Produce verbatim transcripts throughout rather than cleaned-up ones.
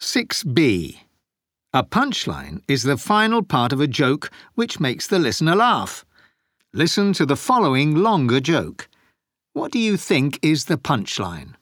six B. A punchline is the final part of a joke which makes the listener laugh. Listen to the following longer joke. What do you think is the punchline?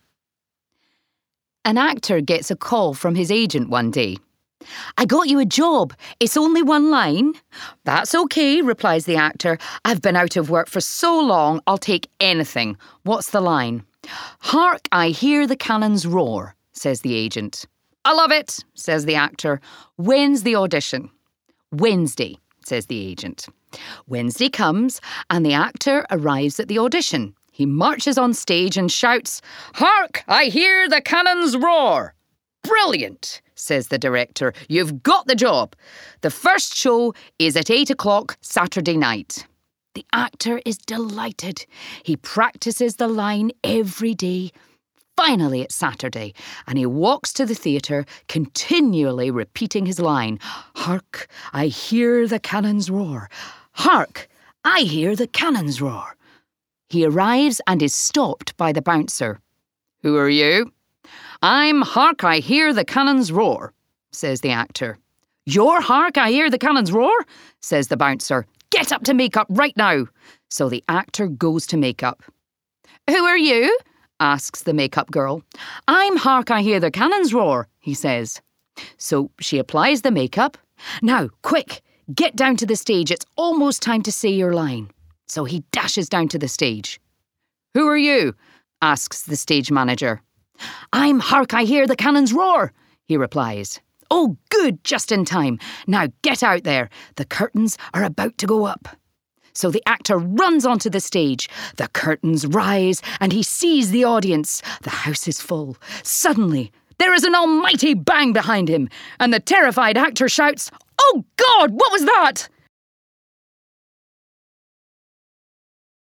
An actor gets a call from his agent one day. "I got you a job. It's only one line." "That's okay," replies the actor. "I've been out of work for so long, I'll take anything." "What's the line?" "Hark, I hear the cannons roar," says the agent. "I love it," says the actor. "When's the audition?" "Wednesday," says the agent. Wednesday comes and the actor arrives at the audition. He marches on stage and shouts, "Hark, I hear the cannons roar." "Brilliant," says the director. "You've got the job. The first show is at eight o'clock Saturday night." The actor is delighted. He practices the line every day. Finally, it's Saturday, and he walks to the theatre, continually repeating his line. "Hark, I hear the cannons roar. Hark, I hear the cannons roar." He arrives and is stopped by the bouncer. "Who are you?" "I'm Hark, I hear the cannons roar," says the actor. "You're Hark, I hear the cannons roar?" says the bouncer. "Get up to makeup right now." So the actor goes to makeup. "Who are you?" asks the makeup girl. "I'm Hark, I hear the cannons roar," he says. So she applies the makeup. "Now, quick, get down to the stage. It's almost time to say your line." So he dashes down to the stage. "Who are you?" asks the stage manager. "I'm Hark, I hear the cannons roar," he replies. "Oh, good, just in time. Now get out there. The curtains are about to go up." So the actor runs onto the stage. The curtains rise and he sees the audience. The house is full. Suddenly, there is an almighty bang behind him, and the terrified actor shouts, "Oh God, what was that?"